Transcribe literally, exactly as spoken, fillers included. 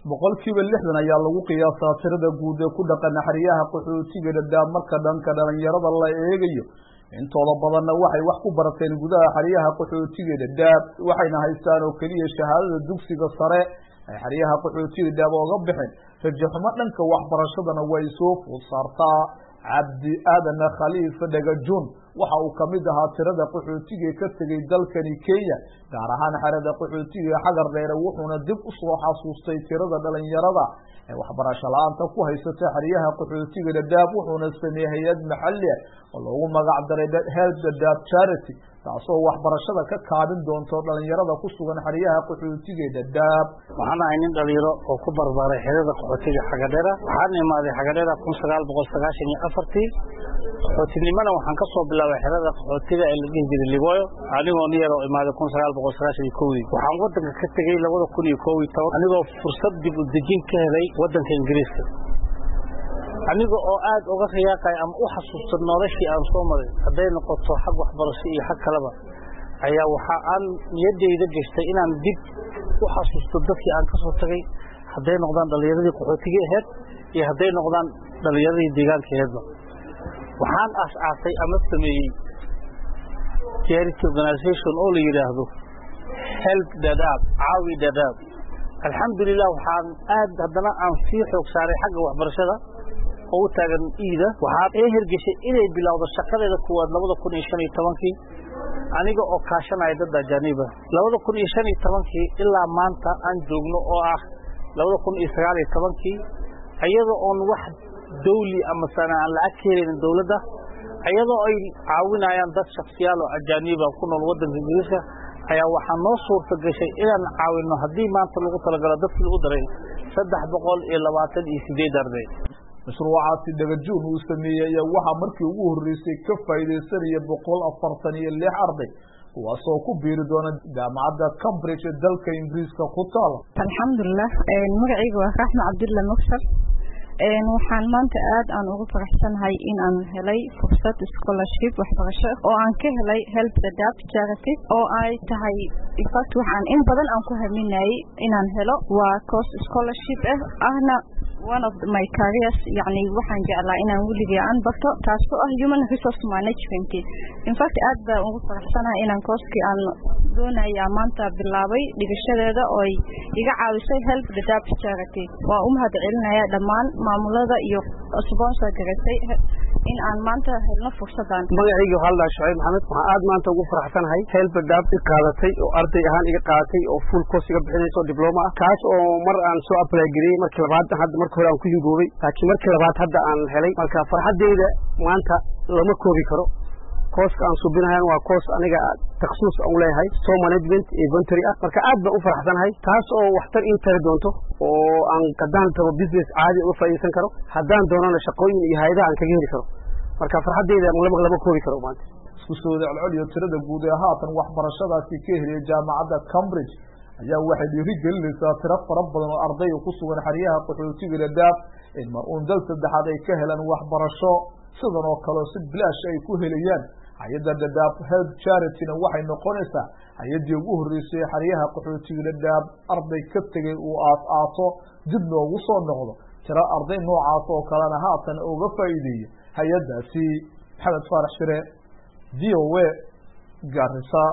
boqolkiiba lixdan ayaa lagu qiyaasaa tirada guud ee ku dhaqan xeryaha qaxootiga Dadaab marka dhanka dhalinyarada la eegayo intooda badanna waxay wax ku barateen gudaha xeryaha qaxootiga Dadaab waxayna haystaan oo kaliya shahaadada dugsiga sare ay xeryaha qaxootiga Dadaab uga bixin rajaxuma dhanka waxbarashadana way soo food saartaa Cabdi Aadan Khaliif Dhagajun waxa uu kamid ahaa tirada qaxootiga ka tagay dalkani Kenya gaar ahaan xerada qaxootiga Xagar Dheer wuxuuna dib u soo xasuustay tirada dhalinyarada ee waxbarasho la'aanta ku haysata xeryaha qaxootiga Dadaab wuxuuna sameeyay hay'ad maxalli ah oo loogu magac daray Help Dadaab Charity taasoo waxbarashada ka kaabin doonto dhalinyarada ku sugan xeryaha qaxootiga Dadaab waxaan ahay nin dhalinyaro oo ku barbaaray xerada qaxootiga Xagar Dheer waxaan imaaday Xagar Dheer kun sagaal boqol sagaashan iyo afar qaxootinimada waxaan ka soo bilaabay xerada qaxootiga ee la dhihi jiray Liboyo anigoo niyaro imaaday kun sagaal boqol sagaashan iyo kow waxaan wadanka ka tagay labada kun iyo kow iyo toban anigoo fursad dib u dejin ka helay wadanka Ingiriiska aniga oo aad uga riyaaqay ama u xasuusto noloshii aan soo maray haday noqoto xag waxbarasho iyo xag kaleba ayaa waxa aan niyadeyda gashtay inaan dib u xasuusto dadkii aan ka soo tagay haday noqdaan dhalinyaradii qaxootiga ahayd iyo haday noqdaan dhalinyaradii deegaanka ahaydba waxaan aas-aasay ama sameeyay charity organization oo la yiraahdo Help Dadaab Caawi Dadaab alxamdulillah waxaan aad haddana aan sii xoog saaray xagga waxbarashada oo taagan iida waxaan ee hirgashay inay bilowdo shaqadeeda kuwaad labada kun iyo shan iyo toban aniga oo kaashanay dad ajnabi labada kun iyo shan iyo toban ilaa maanta aan joogno oo ah labada kun iyo sagaal iyo toban ayadoo on wax dawli ama sanaa la akeerin dawladda ayadoo ay caawinayaan dad shakhsiyaal oo ajnabi ah ku nool wadanka Ingiriiska ayaa waxa noo suurta gashay inaan caawino hadii maanta lagu talagalo dadkii lagu daray saddex boqol iyo labaatan iyo sideed arday mashruucaasi Dhagajun uu sameeyay waxa markii ugu horeysay ka faa'iideysanaya boqol afartan iyo lix arday kuwaasoo ku biiri doona jaamacadda Cambridge ee dalka Ingiriiska ku taal alxamdulillah magacaygu waa Raxma Cabdulla Muxsar een waxaan maanta aad aan ugu faraxsanahay in aan helay fursad scholarship waxbarasho oo aan ka helay Help Dadaab Charity oo ay tahay in fact waxaan in badan aan ku haminay inaan helo waa course scholarship ah ahna one of my careers yani waxaan jeclaa inaan wiligaa aan barto taasoo ah human resource management in fact aad baan ugu faraxsanahay inaan course-kii aan doonayay maanta bilaabay dhigashadeeda oo iga caawisay Help Dadaab Charity waa u mahadcelinayaa dhammaan maamulada iyo sponsor gareysay in aan maanta helno fursadan magacaygu Halda Shucayb Maxamed waxaan aad maanta ugu faraxsanahay Help Dadaab qaadatay oo arday ahaan iga qaadatay oo full course iga bixinayso diploma ah kaas oo mar aan soo apply garey markii labaad hadda markii hore aan ku hingoobay laakiin markii labaad hadda aan helay marka farxadeyda maanta lama koobi karo course aan subinahay waa course aniga takhasuus aan leeyahay so management inventory ah marka aad baan u faraxsanahay taas oo waxtar in tari doonto oo aan qadaan tabo business caadi u faa'iideysan karo hadaan doonana shaqooyin iyo hay'adaha aan kaga heli karo marka farxadeyda lama lama koobi karo maanta isku soo celceliyo tirada guud ee haatan waxbarashadaasi ka helay jaamacadda Cambridge ayaa waxay dhiirigelinaysaa tiro fara badan oo arday ku sugan xeryaha qaxootiga Dadaab in mar uun dal saddexaad ay ka helaan waxbarasho sidan oo kale si bilaash ay ku helayaan hay'adda Dadaab Help Charity waxay noqonaysaa hay'adii ugu horeysay xeryaha qaxootiga Dadaab arday ka tagay oo aas-aaso dib loogu soo noqdo tiro arday noocaas oo kalena haatan uga faa'iideeyay hay'adaasi Maxamed Faarax Shire D O A Garissa.